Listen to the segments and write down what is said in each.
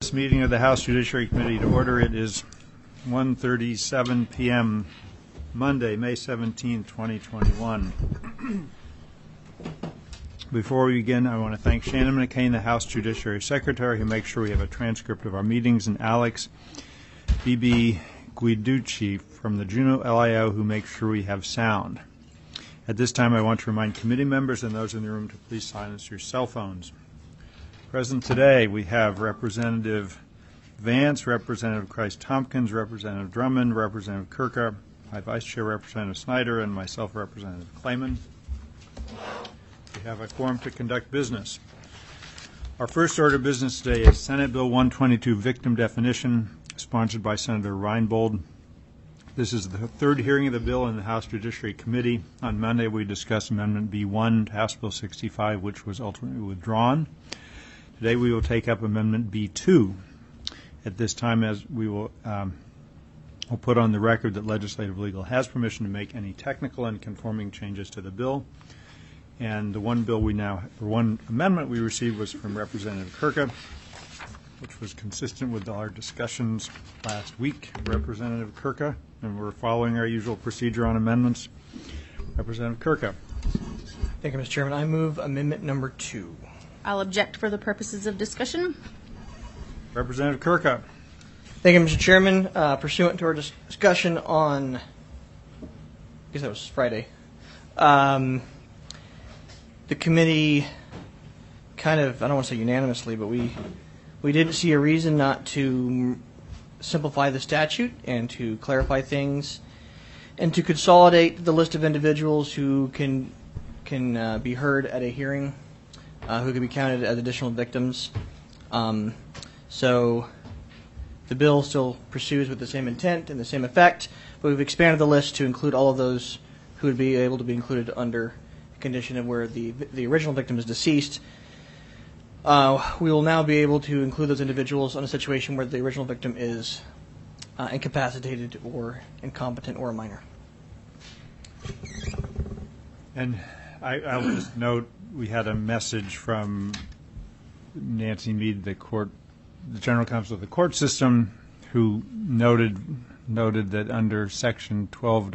This meeting of the House Judiciary Committee to order. It is 1:37 p.m. Monday, May 17, 2021. Before we begin, I want to thank Shannon McCain, the House Judiciary Secretary, who makes sure we have a transcript of our meetings, and Alex B.B. Guiducci from the Juneau LIO, who makes sure we have sound. At this time, I want to remind committee members and those in the room to please silence your cell phones. Present today, we have Representative Vance, Representative Christ-Tompkins, Representative Drummond, Representative Kirka, my Vice Chair, Representative Snyder, and myself, Representative Clayman. We have a quorum to conduct business. Our first order of business today is Senate Bill 122, Victim Definition, sponsored by Senator Reinbold. This is the third hearing of the bill in the House Judiciary Committee. On Monday, we discussed Amendment B1 to House Bill 65, which was ultimately withdrawn. Today, we will take up Amendment B2. At this time, as we will we'll put on the record that Legislative Legal has permission to make any technical and conforming changes to the bill. And the one amendment we received was from Representative Kirka, which was consistent with our discussions last week. Representative Kirka, and we're following our usual procedure on amendments. Representative Kirka. Thank you, Mr. Chairman. I move Amendment Number 2. I'll object for the purposes of discussion. Representative Kirka. Thank you, Mr. Chairman. Pursuant to our discussion on, I guess that was Friday, the committee kind of, I don't want to say unanimously, but we didn't see a reason not to simplify the statute and to clarify things and to consolidate the list of individuals who can be heard at a hearing, who can be counted as additional victims. So the bill still pursues with the same intent and the same effect, but we've expanded the list to include all of those who would be able to be included under the condition of where the original victim is deceased. We will now be able to include those individuals in a situation where the original victim is incapacitated or incompetent or a minor. And I will just note we had a message from Nancy Mead, the General Counsel of the court system, who noted that under Section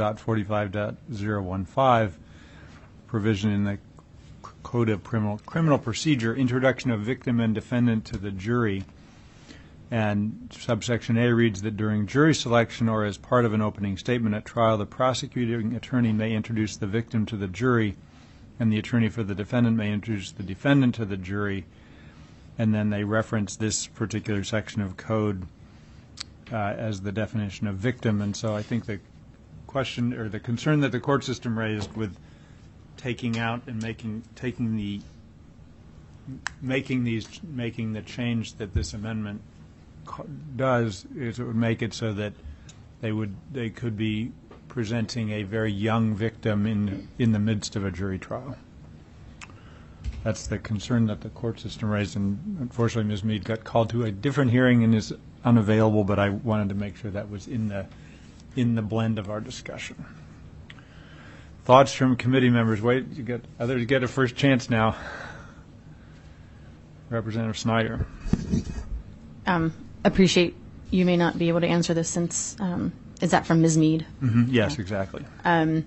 12.45.015, provision in the Code of Criminal Procedure, introduction of victim and defendant to the jury, and subsection A reads that during jury selection or as part of an opening statement at trial, the prosecuting attorney may introduce the victim to the jury, and the attorney for the defendant may introduce the defendant to the jury. And then they reference this particular section of code as the definition of victim. And so I think the question or the concern that the court system raised with taking out and making the change that this amendment does is it would make it so that they could be presenting a very young victim in the midst of a jury trial. That's the concern that the court system raised, and unfortunately Ms. Mead got called to a different hearing and is unavailable, but I wanted to make sure that was in the blend of our discussion. Thoughts from committee members? Wait, others get a first chance now. Representative Snyder. Appreciate you may not be able to answer this since, is that from Ms. Mead? Mm-hmm. Yes, exactly. I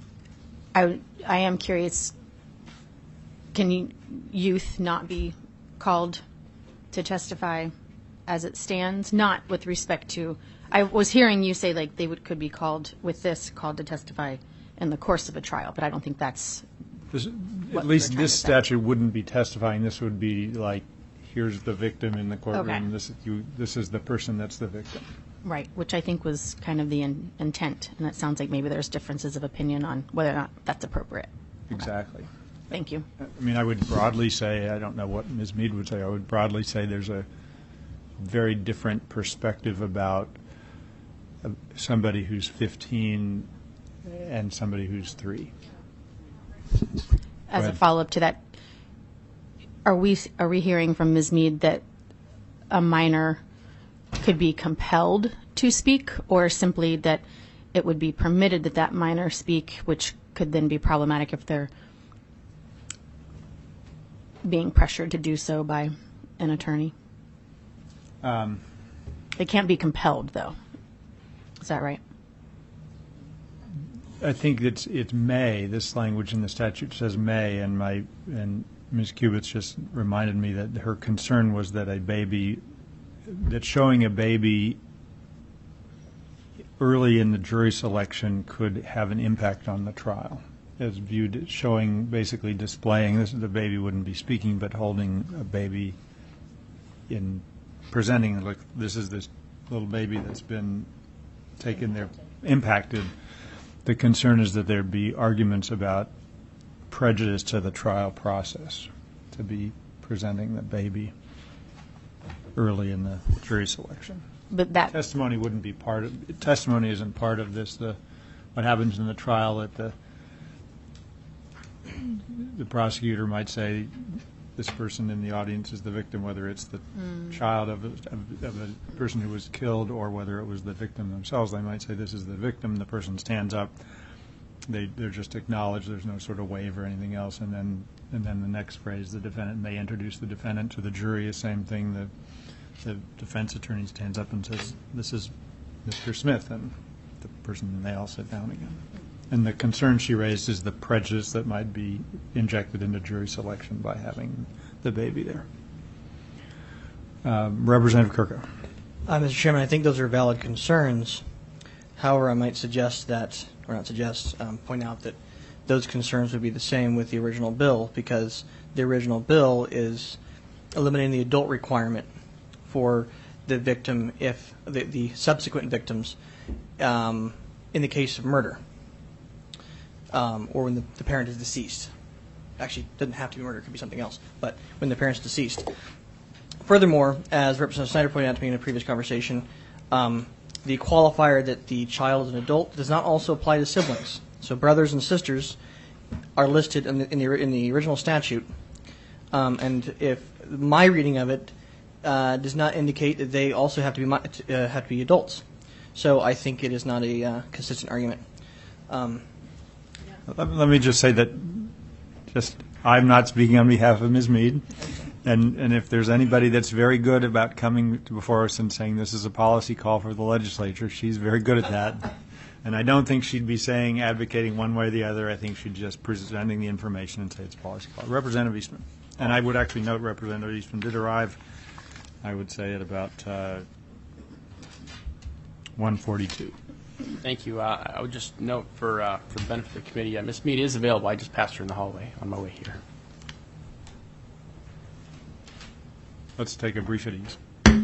am curious, can youth not be called to testify as it stands? Not with respect to, I was hearing you say like could be called to testify in the course of a trial, but I don't think that's at least this statute wouldn't be testifying. This would be like, here's the victim in the courtroom. Okay. This is the person that's the victim. Right, which I think was kind of the intent, and it sounds like maybe there's differences of opinion on whether or not that's appropriate. Exactly. Okay. Thank you. I mean, I would broadly say, I don't know what Ms. Mead would say, I would broadly say there's a very different perspective about somebody who's 15 and somebody who's 3. As a follow-up to that, are we hearing from Ms. Mead that a minor could be compelled to speak, or simply that it would be permitted that minor speak, which could then be problematic if they're being pressured to do so by an attorney? It can't be compelled, though. Is that right? I think it's may. This language in the statute says may, and Ms. Kubitz just reminded me that her concern was that that showing a baby early in the jury selection could have an impact on the trial, as viewed as showing, basically displaying the baby wouldn't be speaking, but holding a baby in presenting, like, this is this little baby that's been taken there, impacted. The concern is that there'd be arguments about prejudice to the trial process to be presenting the baby early in the jury selection. But that Testimony wouldn't be testimony isn't part of this. What happens in the trial, that the prosecutor might say this person in the audience is the victim, whether it's the child of a person who was killed or whether it was the victim themselves. They might say this is the victim. The person stands up. They're just acknowledged. There's no sort of waive or anything else. And then the next phrase, the defendant may introduce the defendant to the jury. The same thing. The defense attorney stands up and says, "This is Mr. Smith," and the person, and they all sit down again. And the concern she raised is the prejudice that might be injected into jury selection by having the baby there. Representative Kirko. Mr. Chairman, I think those are valid concerns. However, I might suggest that, or not suggest, point out that those concerns would be the same with the original bill, because the original bill is eliminating the adult requirement for the victim if the subsequent victims in the case of murder. Or when the parent is deceased. Actually, it doesn't have to be murder, it could be something else, but when the parent's deceased. Furthermore, as Representative Snyder pointed out to me in a previous conversation, the qualifier that the child is an adult does not also apply to siblings. So brothers and sisters are listed in the original statute, and if my reading of it does not indicate that they also have to be adults. So I think it is not a consistent argument. Let me just say that I'm not speaking on behalf of Ms. Mead, and if there's anybody that's very good about coming before us and saying this is a policy call for the legislature, she's very good at that. And I don't think she'd be advocating one way or the other. I think she'd just presenting the information and say it's a policy call. Representative Eastman. And I would actually note Representative Eastman did arrive, I would say, at about 1:42. Thank you. I would just note for the benefit of the committee, Ms. Mead is available. I just passed her in the hallway on my way here. Let's take a brief at ease.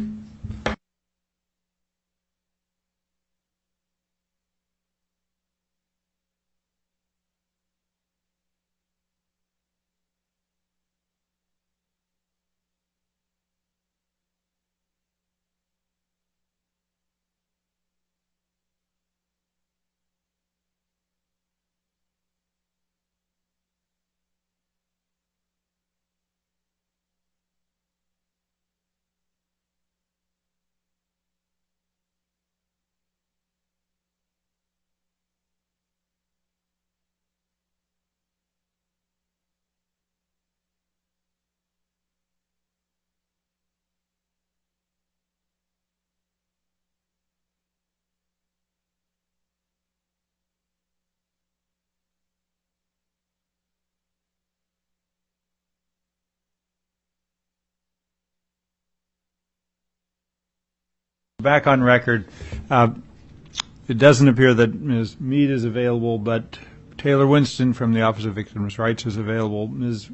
Back on record, it doesn't appear that Ms. Mead is available, but Taylor Winston from the Office of Victims' Rights is available. Ms.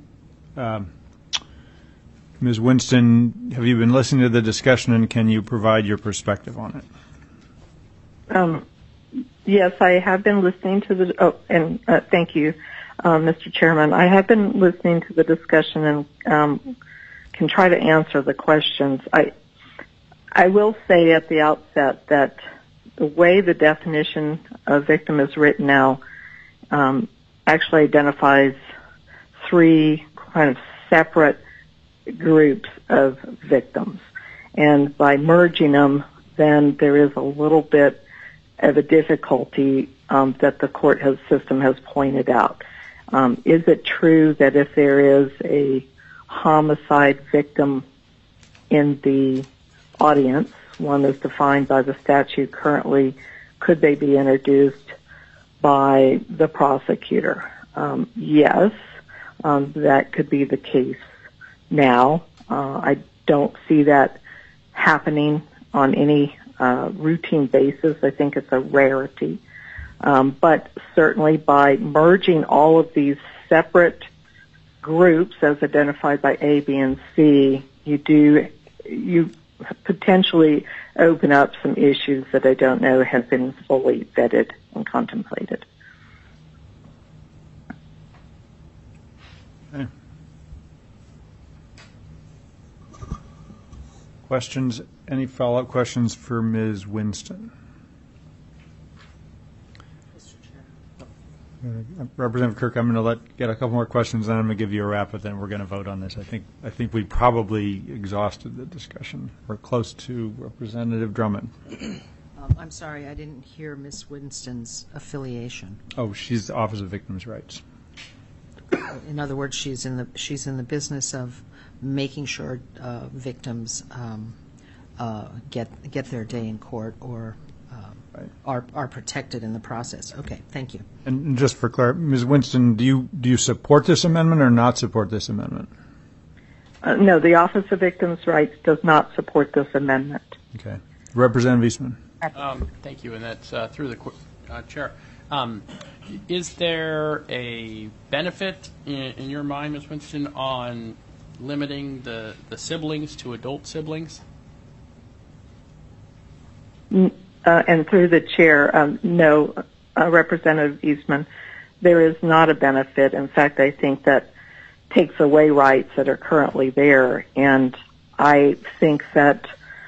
Winston, have you been listening to the discussion, and can you provide your perspective on it? Yes, I have been listening to the. Thank you, Mr. Chairman. I have been listening to the discussion and can try to answer the questions. I will say at the outset that the way the definition of victim is written now actually identifies three kind of separate groups of victims. And by merging them, then there is a little bit of a difficulty that the court system has pointed out. Is it true that if there is a homicide victim in the audience. One is defined by the statute currently. Could they be introduced by the prosecutor? Yes, that could be the case now. I don't see that happening on any routine basis. I think it's a rarity. But certainly by merging all of these separate groups as identified by A, B, and C, you potentially open up some issues that I don't know have been fully vetted and contemplated. Okay. Questions? Any follow-up questions for Ms. Winston? Representative Kirk, I'm going to get a couple more questions, then I'm going to give you a wrap, but then we're going to vote on this. I think we probably exhausted the discussion. We're close to Representative Drummond. I'm sorry, I didn't hear Ms. Winston's affiliation. Oh, she's the Office of Victims' Rights. In other words, she's in the business of making sure victims get their day in court or are protected in the process. Okay, thank you. And just for clarity, Ms. Winston, do you support this amendment or not support this amendment? No, the Office of Victims' Rights does not support this amendment. Okay. Representative Eastman. Thank you, and that's through the chair. Is there a benefit in your mind, Ms. Winston, on limiting the siblings to adult siblings? And through the chair, no, Representative Eastman, there is not a benefit. In fact, I think that takes away rights that are currently there. And I think that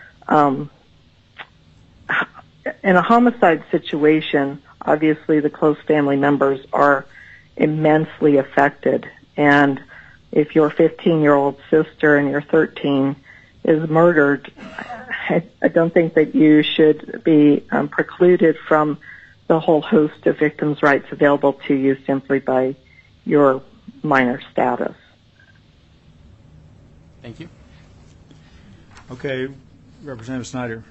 in a homicide situation, obviously the close family members are immensely affected. And if your 15-year-old sister and your 13 is murdered, I don't think that you should be precluded from the whole host of victims' rights available to you simply by your minor status. Thank you. Okay, Representative Snyder.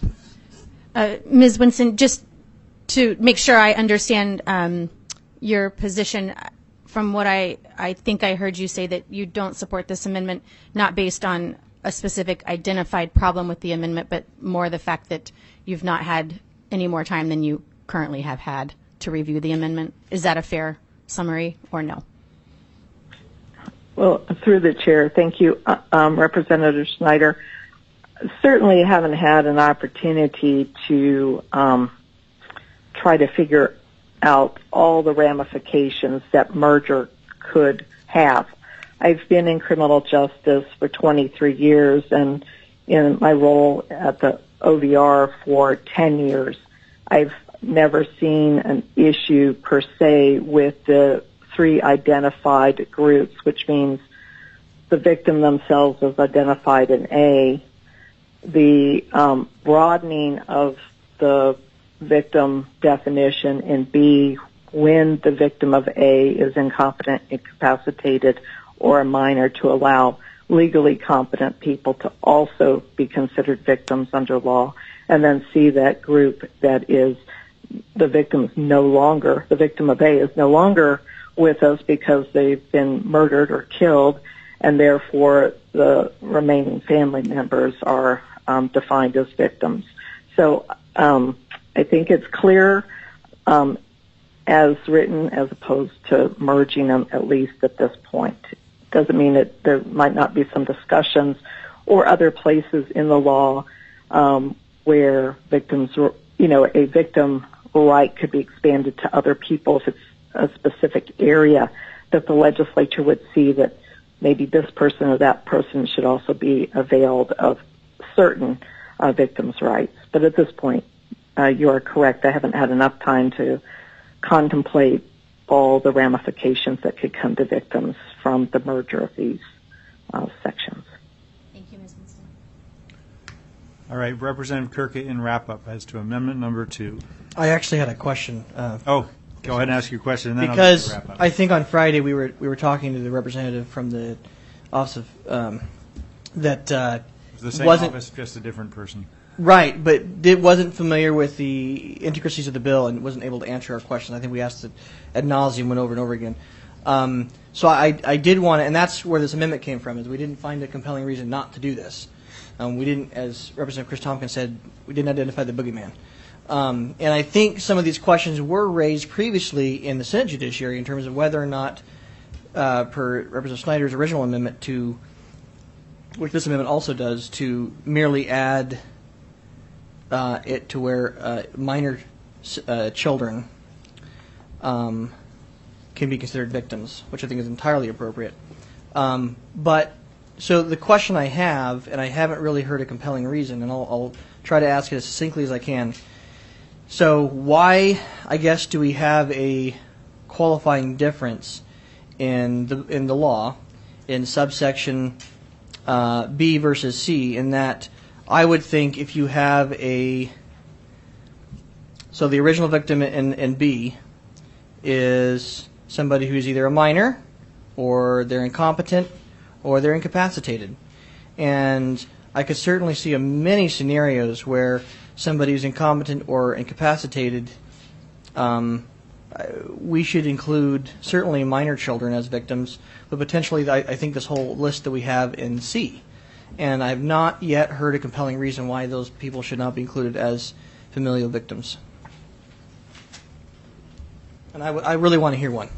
Ms. Winston, just to make sure I understand your position, from what I think I heard you say that you don't support this amendment, not based on a specific identified problem with the amendment, but more the fact that you've not had any more time than you currently have had to review the amendment. Is that a fair summary or no? Well, through the chair, thank you, Representative Snyder. Certainly haven't had an opportunity to try to figure out all the ramifications that merger could have. I've been in criminal justice for 23 years and in my role at the OVR for 10 years. I've never seen an issue per se with the three identified groups, which means the victim themselves is identified in A, the broadening of the victim definition in B when the victim of A is incompetent, incapacitated, or a minor, to allow legally competent people to also be considered victims under law, and then see that group that is the victim of A is no longer with us because they've been murdered or killed, and therefore the remaining family members are defined as victims. So I think it's clear as written as opposed to merging them, at least at this point. Doesn't mean that there might not be some discussions or other places in the law where victims, a victim right could be expanded to other people if it's a specific area that the legislature would see that maybe this person or that person should also be availed of certain victims' rights. But at this point, you are correct. I haven't had enough time to contemplate all the ramifications that could come to victims from the merger of these sections. Thank you, Ms. Winston. All right, Representative Kirk, in wrap-up as to amendment number 2. I actually had a question. Go ahead and ask your question, and then Because I'll wrap up. I think on Friday we were talking to the representative from the office of Was that the same wasn't office, just a different person. right, but wasn't familiar with the intricacies of the bill and wasn't able to answer our questions. I think we asked it ad nauseum, went over and over again. So I did want to, and that's where this amendment came from, is we didn't find a compelling reason not to do this. We didn't, as Representative Chris Tompkins said, we didn't identify the boogeyman. And I think some of these questions were raised previously in the Senate Judiciary in terms of whether or not, per Representative Snyder's original amendment, to which this amendment also does, to merely add it to where minor children can be considered victims, which I think is entirely appropriate. But so the question I have, and I haven't really heard a compelling reason, and I'll try to ask it as succinctly as I can. So why, I guess, do we have a qualifying difference in the law in subsection B versus C, in that I would think if you have so the original victim in B is somebody who's either a minor, or they're incompetent, or they're incapacitated. And I could certainly see many scenarios where somebody who's incompetent or incapacitated, we should include certainly minor children as victims, but potentially I think this whole list that we have in C. And I've not yet heard a compelling reason why those people should not be included as familial victims. And I really want to hear one.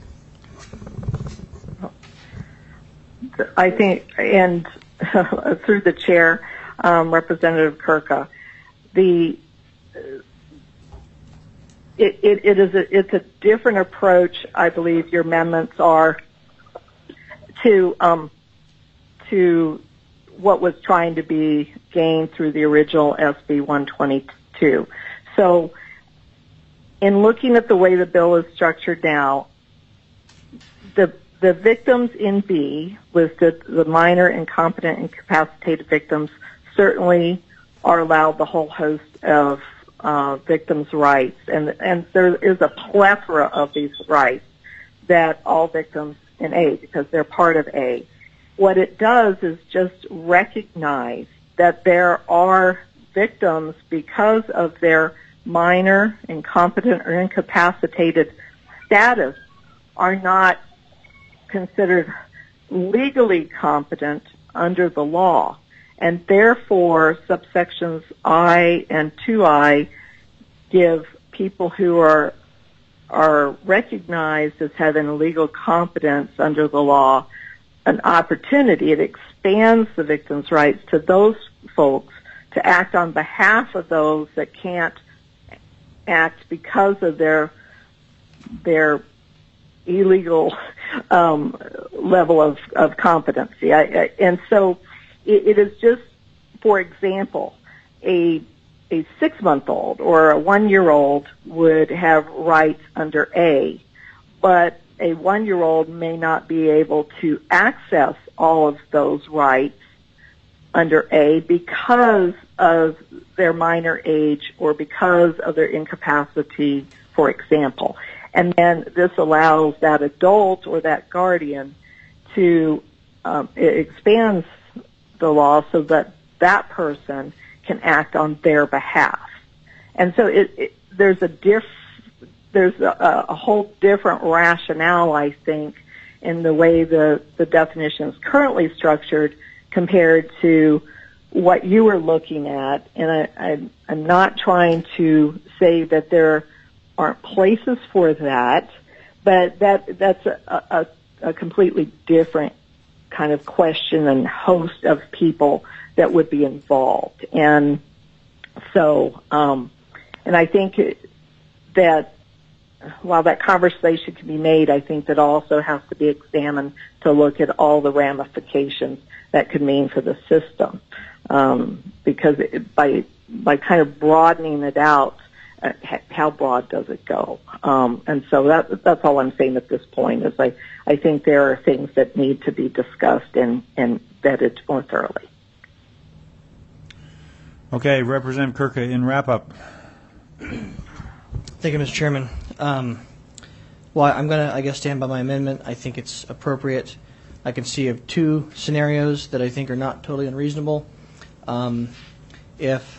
I think, and through the chair, Representative Kirka, it's a different approach. I believe your amendments are to what was trying to be gained through the original SB 122. So, in looking at the way the bill is structured now, the victims in B, with the minor, incompetent, incapacitated victims, certainly are allowed the whole host of victims' rights, and there is a plethora of these rights that all victims in A, because they're part of A. What it does is just recognize that there are victims because of their minor, incompetent, or incapacitated status are not considered legally competent under the law. And therefore, subsections I and 2I give people who are recognized as having legal competence under the law an opportunity. It expands the victim's rights to those folks to act on behalf of those that can't act because of their illegal level of competency. And so it is just, for example, a 6-month-old or a 1-year-old would have rights under A, but a 1-year-old may not be able to access all of those rights under A because of their minor age or because of their incapacity, for example. And then this allows that adult or that guardian to it expands the law so that that person can act on their behalf. And so there's a whole different rationale, I think, in the way the definition is currently structured compared to what you were looking at. And I'm not trying to say that there aren't places for that, but that's a completely different kind of question and host of people that would be involved. And so, and I think that while that conversation can be made, I think that also has to be examined to look at all the ramifications that could mean for the system. Because by kind of broadening it out, how broad does it go? And so that's all I'm saying at this point is I think there are things that need to be discussed and vetted more thoroughly. Okay, Representative Kirka, in wrap-up. Thank you, Mr. Chairman. Well, I'm going to, I guess, stand by my amendment. I think it's appropriate. I can see of 2 scenarios that I think are not totally unreasonable. If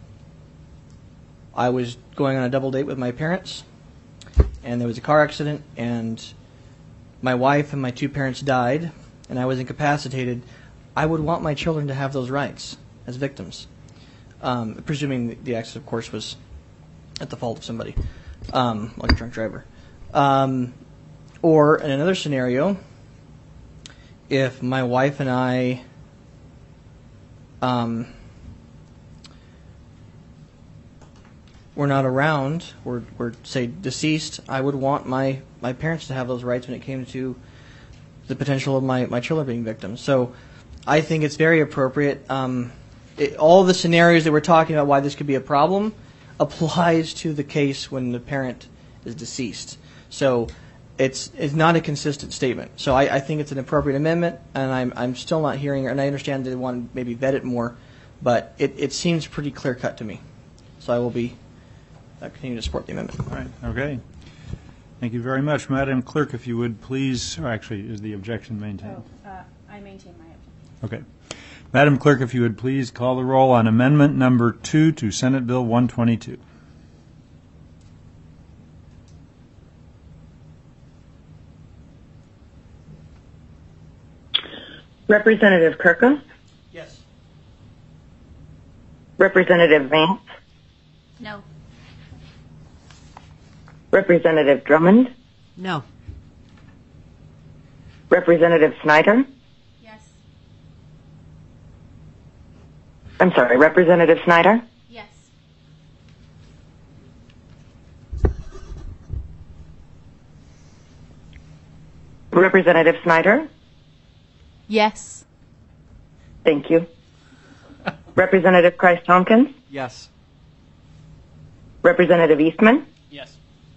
I was going on a double date with my parents and there was a car accident and my wife and my two parents died and I was incapacitated, I would want my children to have those rights as victims, presuming the accident, of course, was at the fault of somebody, like a drunk driver. Or in another scenario, if my wife and I were not around, were say deceased, I would want my parents to have those rights when it came to the potential of my children being victims. So I think it's very appropriate. All the scenarios that we're talking about why this could be a problem applies to the case when the parent is deceased. So it's not a consistent statement. So I think it's an appropriate amendment, and I'm still not hearing it, and I understand that they want to maybe vet it more, but it seems pretty clear cut to me. So I will be continue to support the amendment. All right. Okay. Thank you very much. Madam Clerk, if you would please, or actually, is the objection maintained? I maintain my objection. Okay. Madam Clerk, if you would please call the roll on amendment number 2 to Senate Bill 122. Representative Kirka? Yes. Representative Vance? No. Representative Drummond? No. Representative Snyder? Yes. I'm sorry, Representative Snyder? Yes. Representative Snyder? Yes. Thank you. Representative Christ Tompkins? Yes. Representative Eastman? Yes.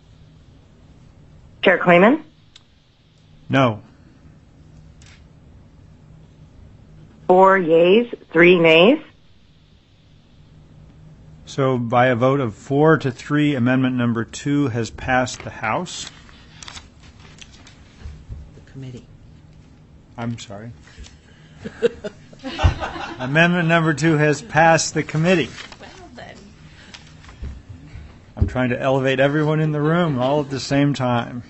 Chair Klayman? No. 4 yeas, 3 nays. So by a vote of 4 to 3, amendment number 2 has passed the House. The committee. I'm sorry. Amendment number 2 has passed the committee. Well then. I'm trying to elevate everyone in the room all at the same time.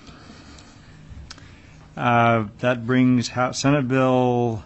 That brings Senate Bill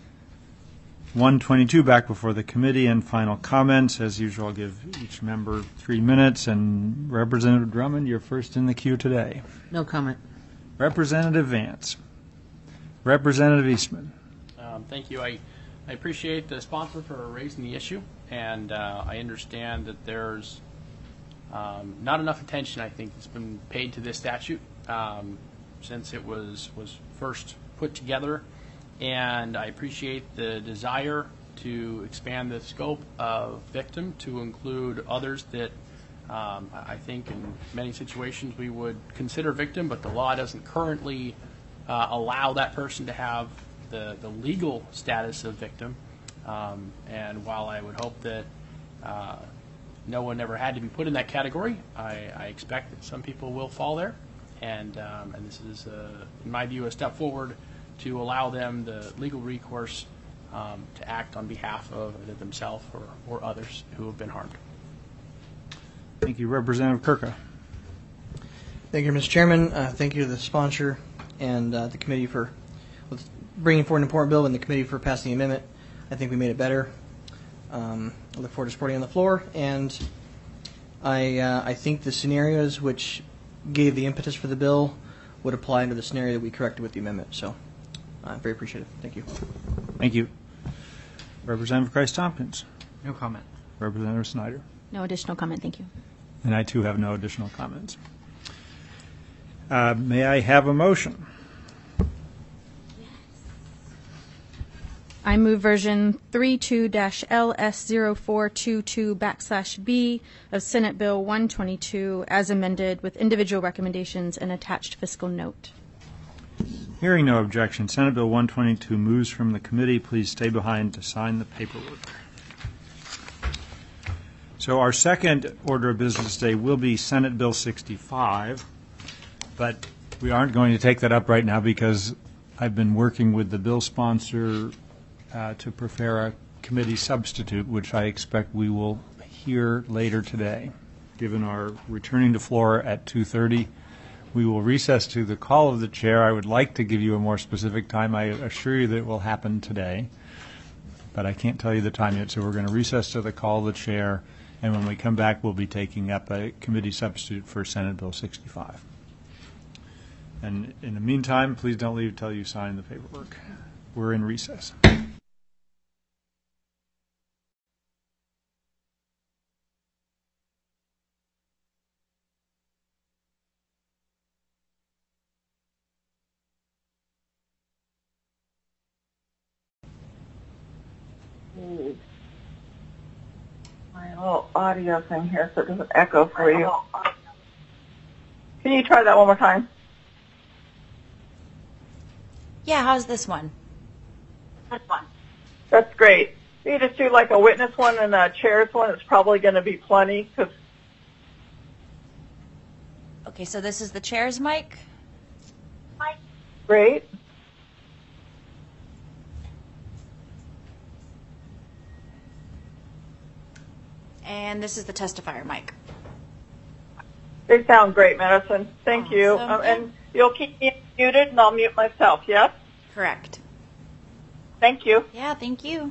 122 back before the committee and final comments. As usual, I'll give each member 3 minutes. And Representative Drummond, you're first in the queue today. No comment. Representative Vance. Representative Eastman. Thank you. I appreciate the sponsor for raising the issue, and I understand that there's not enough attention, I think, that's been paid to this statute since it was first put together, and I appreciate the desire to expand the scope of victim to include others that I think in many situations we would consider victim, but the law doesn't currently allow that person to have the legal status of victim. And while I would hope that no one ever had to be put in that category, I expect that some people will fall there. And this is, in my view, a step forward to allow them the legal recourse to act on behalf of either themselves or others who have been harmed. Thank you. Representative Kirka. Thank you, Mr. Chairman. Thank you to the sponsor and the committee for bringing forward an important bill and the committee for passing the amendment. I think we made it better. I look forward to supporting it on the floor. And I think the scenarios which gave the impetus for the bill would apply under the scenario that we corrected with the amendment. So I'm very appreciative. Thank you. Thank you. Representative Christ Tompkins. No comment. Representative Snyder. No additional comment, thank you. And I, too, have no additional comments. May I have a motion? I move version 32-LS0422/B of Senate Bill 122 as amended with individual recommendations and attached fiscal note. Hearing no objection, Senate Bill 122 moves from the committee. Please stay behind to sign the paperwork. So our second order of business today will be Senate Bill 65, but we aren't going to take that up right now because I've been working with the bill sponsor to prepare committee substitute, which I expect we will hear later today. Given our returning to floor at 2:30, we will recess to the call of the chair. I would like to give you a more specific time. I assure you that it will happen today, but I can't tell you the time yet. So we're going to recess to the call of the chair, and when we come back, we'll be taking up a committee substitute for Senate Bill 65. And in the meantime, please don't leave until you sign the paperwork. We're in recess. My little audio thing here so it doesn't echo for you. Can you try that one more time? Yeah, how's this one? That's great. You just do like a witness one and a chair's one. It's probably going to be plenty. Okay, so this is the chair's mic. Great. And this is the testifier mic. They sound great, Madison. Thank you. Awesome. And you'll keep me muted and I'll mute myself, yes? Correct. Thank you. Yeah, thank you.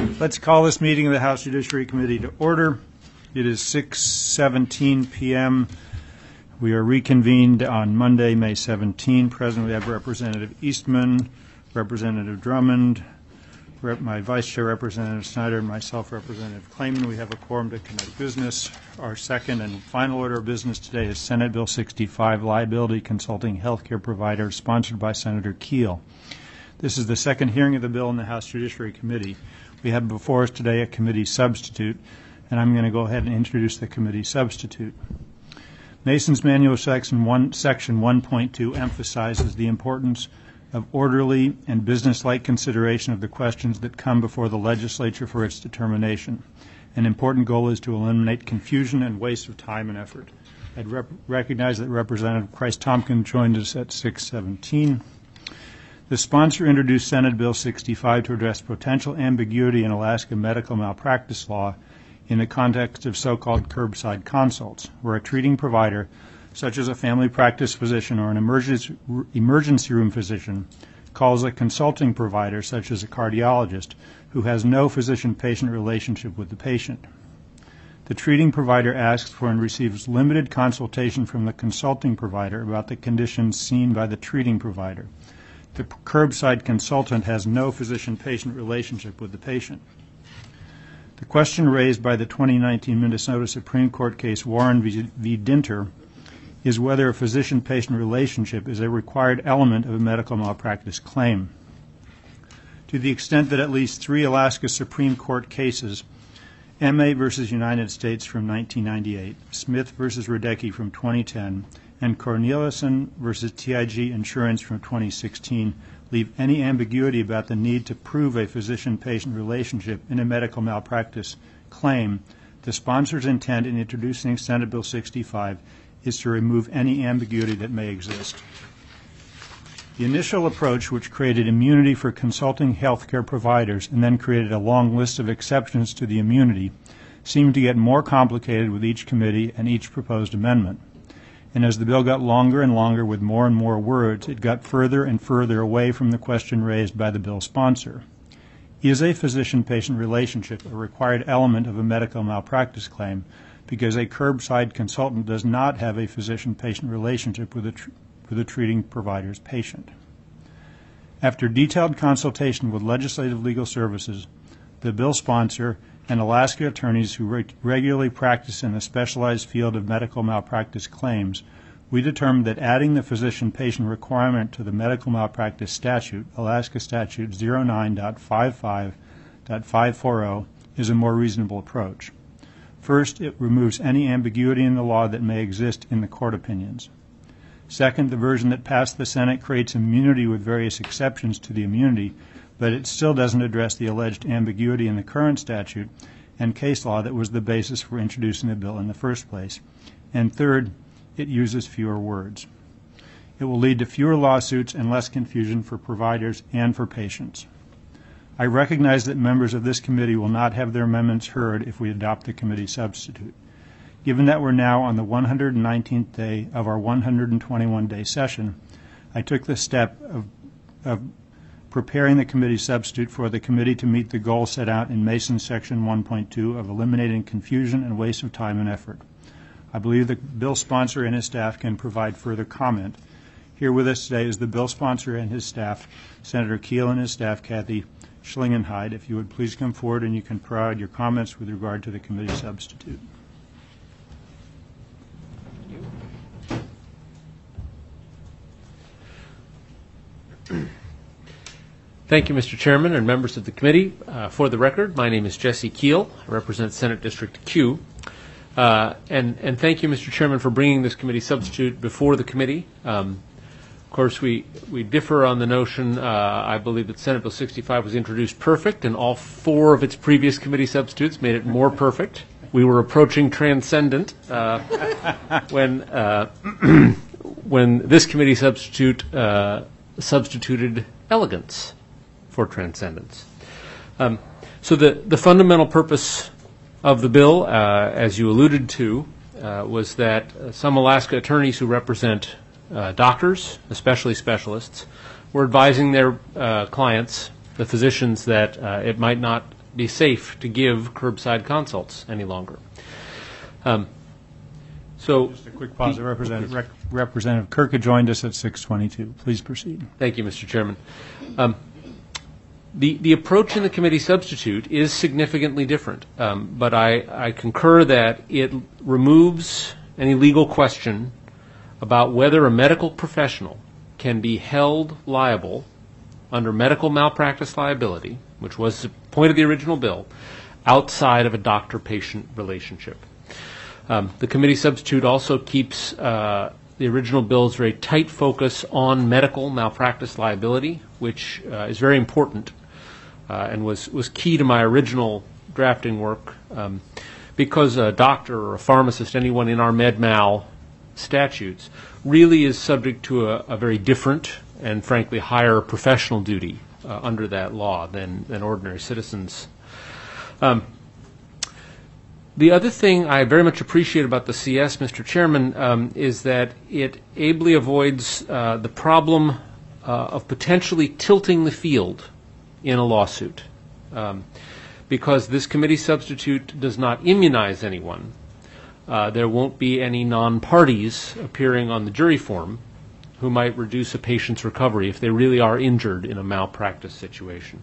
Let's call this meeting of the House Judiciary Committee to order. It is 6:17 p.m. We are reconvened on Monday, May 17. Present, we have Representative Eastman, Representative Drummond, my Vice Chair, Representative Snyder, and myself, Representative Clayman. We have a quorum to conduct business. Our second and final order of business today is Senate Bill 65, Liability Consulting Healthcare Providers, sponsored by Senator Keel. This is the second hearing of the bill in the House Judiciary Committee. We have before us today a committee substitute, and I'm going to go ahead and introduce the committee substitute. Mason's Manual Section 1.2 emphasizes the importance of orderly and businesslike consideration of the questions that come before the legislature for its determination. An important goal is to eliminate confusion and waste of time and effort. I'd recognize that Representative Christ Tompkins joined us at 6:17. The sponsor introduced Senate Bill 65 to address potential ambiguity in Alaska medical malpractice law in the context of so-called curbside consults, where a treating provider, such as a family practice physician or an emergency room physician, calls a consulting provider, such as a cardiologist, who has no physician-patient relationship with the patient. The treating provider asks for and receives limited consultation from the consulting provider about the conditions seen by the treating provider. The curbside consultant has no physician-patient relationship with the patient. The question raised by the 2019 Minnesota Supreme Court case Warren v. Dinter is whether a physician-patient relationship is a required element of a medical malpractice claim. To the extent that at least 3 Alaska Supreme Court cases, M.A. v. United States from 1998, Smith v. Radecki from 2010, and Corneliuson v. TIG Insurance from 2016, leave any ambiguity about the need to prove a physician-patient relationship in a medical malpractice claim, the sponsor's intent in introducing Senate Bill 65 is to remove any ambiguity that may exist. The initial approach, which created immunity for consulting healthcare providers and then created a long list of exceptions to the immunity, seemed to get more complicated with each committee and each proposed amendment. And as the bill got longer and longer with more and more words, it got further and further away from the question raised by the bill sponsor. Is a physician-patient relationship a required element of a medical malpractice claim because a curbside consultant does not have a physician-patient relationship with the treating provider's patient? After detailed consultation with Legislative Legal Services, the bill sponsor, and Alaska attorneys who regularly practice in the specialized field of medical malpractice claims, we determined that adding the physician-patient requirement to the medical malpractice statute, Alaska Statute 09.55.540, is a more reasonable approach. First, it removes any ambiguity in the law that may exist in the court opinions. Second, the version that passed the Senate creates immunity with various exceptions to the immunity, but it still doesn't address the alleged ambiguity in the current statute and case law that was the basis for introducing the bill in the first place. And third, it uses fewer words. It will lead to fewer lawsuits and less confusion for providers and for patients. I recognize that members of this committee will not have their amendments heard if we adopt the committee substitute. Given that we're now on the 119th day of our 121-day session, I took the step of preparing the committee substitute for the committee to meet the goal set out in Mason's Section 1.2 of eliminating confusion and waste of time and effort. I believe the bill sponsor and his staff can provide further comment. Here with us today is the bill sponsor and his staff, Senator Keel and his staff, Kathy Schlingenheid. If you would please come forward and you can provide your comments with regard to the committee substitute. Thank you, Mr. Chairman and members of the committee. For the record, my name is Jesse Keel. I represent Senate District Q. And thank you, Mr. Chairman, for bringing this committee substitute before the committee. Of course, we differ on the notion. I believe that Senate Bill 65 was introduced perfect, and all 4 of its previous committee substitutes made it more perfect. We were approaching transcendent when this committee substituted elegance for transcendence. So the fundamental purpose of the bill, as you alluded to, was that some Alaska attorneys who represent doctors, especially specialists, were advising their clients, the physicians, that it might not be safe to give curbside consults any longer. So, Just a quick pause. Representative Kirka joined us at 6:22. Please proceed. thank you, Mr. Chairman. The approach in the committee substitute is significantly different, but I concur that it removes any legal question about whether a medical professional can be held liable under medical malpractice liability, which was the point of the original bill, outside of a doctor-patient relationship. The committee substitute also keeps the original bill's very tight focus on medical malpractice liability, which is very important and was key to my original drafting work, because a doctor or a pharmacist, anyone in our med-mal statutes, really is subject to a very different and frankly higher professional duty under that law than ordinary citizens. The other thing I very much appreciate about the CS, Mr. Chairman, is that it ably avoids the problem of potentially tilting the field in a lawsuit. Because this committee substitute does not immunize anyone, there won't be any non-parties appearing on the jury form who might reduce a patient's recovery if they really are injured in a malpractice situation.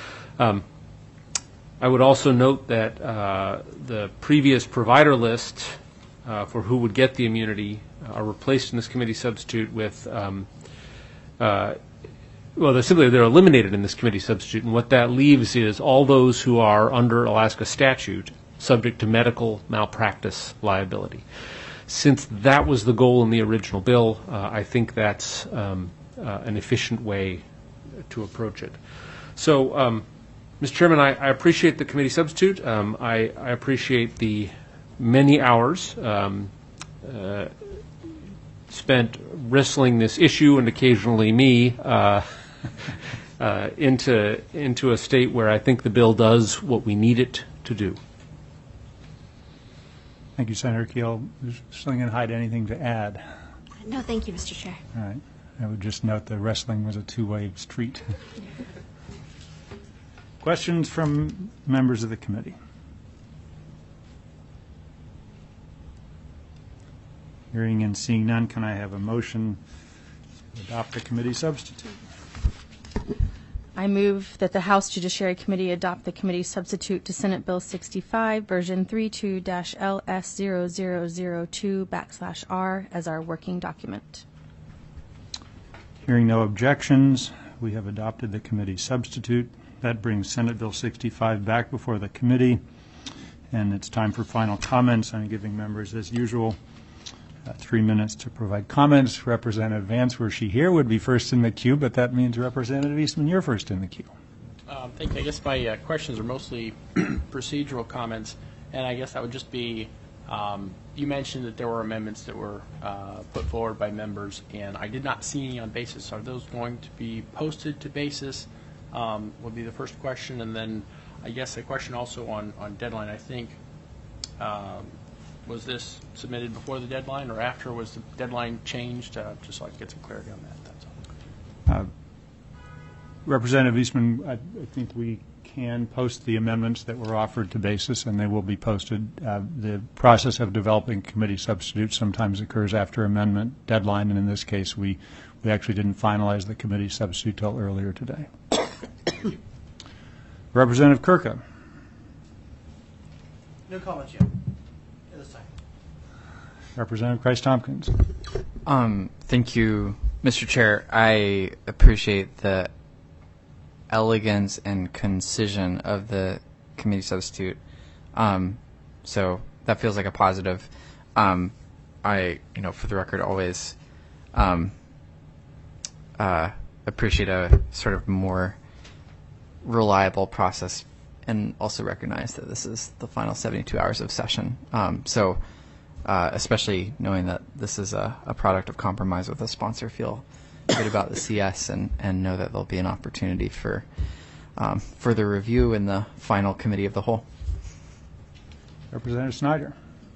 I would also note that the previous provider list for who would get the immunity are replaced in this committee substitute with, they're eliminated in this committee substitute, and what that leaves is all those who are under Alaska statute subject to medical malpractice liability. Since that was the goal in the original bill, I think that's an efficient way to approach it. So, Mr. Chairman, I appreciate the committee substitute. I appreciate the many hours spent wrestling this issue, and occasionally me, into a state where I think the bill does what we need it to do. Thank you, Senator Keel. Does Schlangen Hyde anything to add? No, thank you, Mr. Chair. All right. I would just note the wrestling was a two-way street. Questions from members of the committee? Hearing and seeing none, can I have a motion to adopt the committee substitute? I move that the House Judiciary Committee adopt the committee substitute to Senate Bill 65, version 32-LS0002/R as our working document. Hearing no objections, we have adopted the committee substitute. That brings Senate Bill 65 back before the committee, and it's time for final comments. I'm giving members, as usual, 3 minutes to provide comments. Representative Vance, were she here, would be first in the queue, but that means Representative Eastman, you're first in the queue. Thank you. I guess my questions are mostly procedural comments, and I guess that would just be, you mentioned that there were amendments that were put forward by members, and I did not see any on basis. Are those going to be posted to basis? Would be the first question, and then I guess a question also on deadline. I think was this submitted before the deadline or after? Was the deadline changed? Just so I can get some clarity on that. That's all. Representative Eastman, I think we can post the amendments that were offered to basis, and they will be posted. The process of developing committee substitutes sometimes occurs after amendment deadline, and in this case, we actually didn't finalize the committee substitute till earlier today. Representative Kirka. No comments yet. At this time. Representative Christ-Tompkins. Thank you, Mr. Chair. I appreciate the elegance and concision of the committee substitute. So that feels like a positive. I, for the record, always appreciate a sort of more reliable process, and also recognize that this is the final 72 hours of session. Especially knowing that this is a product of compromise with a sponsor, feel good about the CS and know that there'll be an opportunity for further review in the final committee of the whole. Representative Snyder.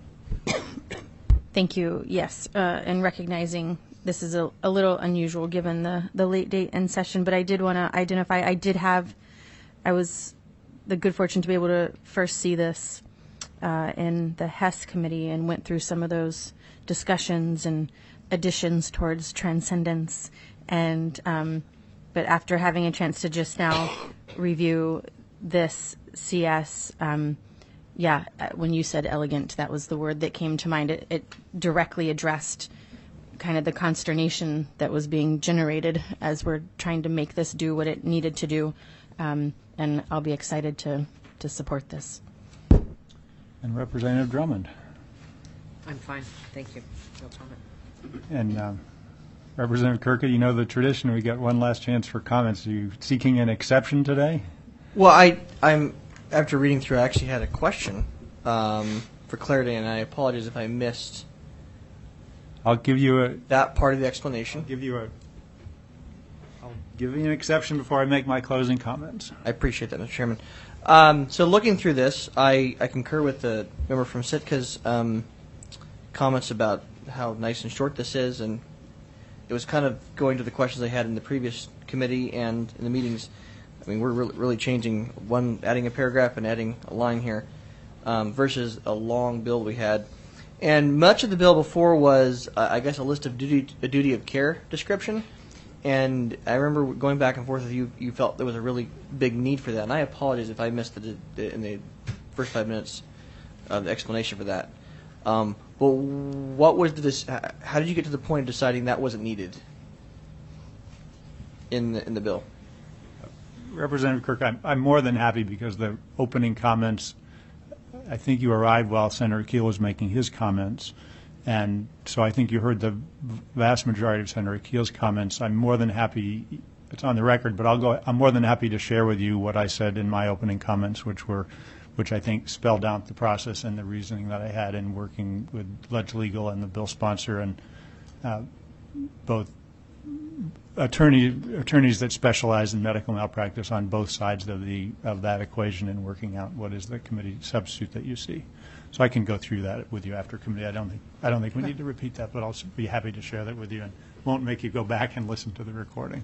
Thank you. Yes, and recognizing this is a little unusual given the late date in session, but I did want to identify, I was the good fortune to be able to first see this in the HES committee and went through some of those discussions and additions towards transcendence. And but after having a chance to just now review this CS, when you said elegant, that was the word that came to mind. It directly addressed kind of the consternation that was being generated as we're trying to make this do what it needed to do. And I'll be excited to support this. And Representative Drummond. I'm fine. Thank you. No comment. And Representative Kirka, you know the tradition. We got one last chance for comments. Are you seeking an exception today? Well, I'm after reading through, I actually had a question for clarity, and I apologize if I missed I'll give you that part of the explanation. I'll give you an exception before I make my closing comments. I appreciate that, Mr. Chairman. So looking through this, I concur with the member from Sitka's comments about how nice and short this is, and it was kind of going to the questions I had in the previous committee and in the meetings. I mean, we're really changing adding a paragraph and adding a line here versus a long bill we had. And much of the bill before was, I guess, a list of duty of care description. And I remember going back and forth with you. You felt there was a really big need for that, and I apologize if I missed in the first 5 minutes of the explanation for that. But what was how did you get to the point of deciding that wasn't needed in the bill? Representative Kirk, I'm more than happy because the opening comments, I think you arrived while Senator Keel was making his comments, and so I think you heard the vast majority of Senator Keel's comments. I'm more than happy, it's on the record, but I'm more than happy to share with you what I said in my opening comments, which I think spelled out the process and the reasoning that I had in working with Ledge Legal and the bill sponsor and both attorneys that specialize in medical malpractice on both sides of that equation and working out what is the committee substitute that you see. So I can go through that with you after committee. I don't think we need to repeat that, but I'll be happy to share that with you and won't make you go back and listen to the recording.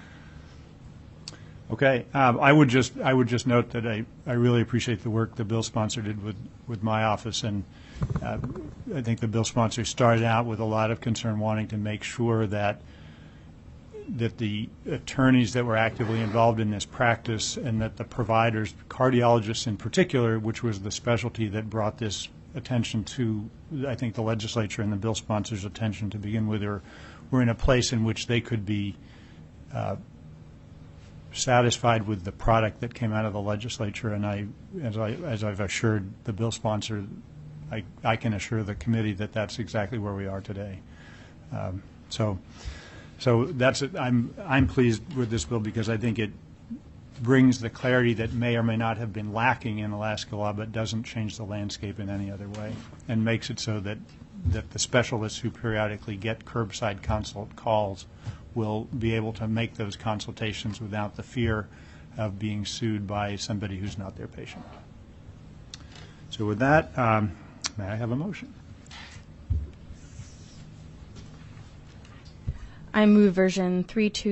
Okay, I would just note that I really appreciate the work the bill sponsor did with my office, and I think the bill sponsor started out with a lot of concern wanting to make sure that the attorneys that were actively involved in this practice and that the providers, cardiologists in particular, which was the specialty that brought this attention to, I think, the legislature and the bill sponsor's attention to begin with, were in a place in which they could be satisfied with the product that came out of the legislature. And as I've assured the bill sponsor, I can assure the committee that that's exactly where we are today. So that's it. I'm pleased with this bill because I think it brings the clarity that may or may not have been lacking in Alaska law, but doesn't change the landscape in any other way, and makes it so that the specialists who periodically get curbside consult calls will be able to make those consultations without the fear of being sued by somebody who's not their patient. So with that, may I have a motion? I move version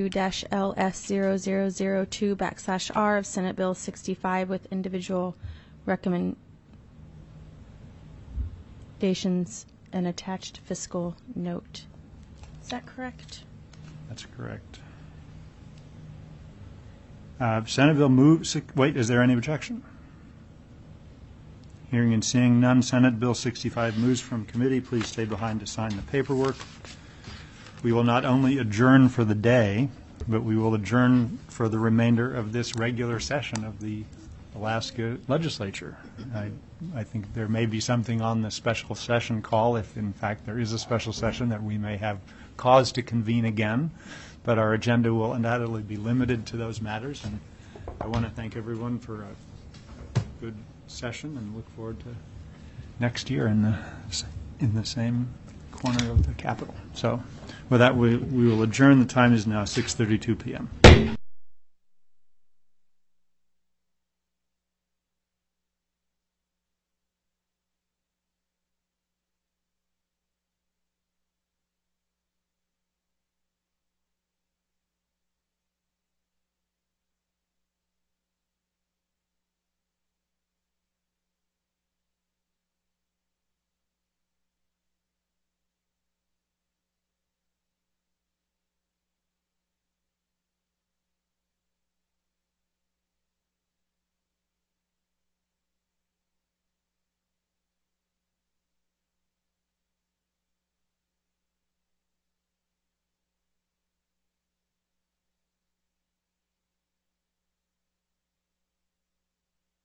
32-LS0002/R of Senate Bill 65 with individual recommendations and attached fiscal note. Is that correct? That's correct. Senate Bill moves. Wait, is there any objection? Hearing and seeing none, Senate Bill 65 moves from committee. Please stay behind to sign the paperwork. We will not only adjourn for the day, but we will adjourn for the remainder of this regular session of the Alaska legislature. I think there may be something on the special session call, if in fact there is a special session, that we may have cause to convene again, but our agenda will undoubtedly be limited to those matters. And I want to thank everyone for a good session and look forward to next year in the same corner of the Capitol. So with that, we will adjourn. The time is now 6:32 p.m.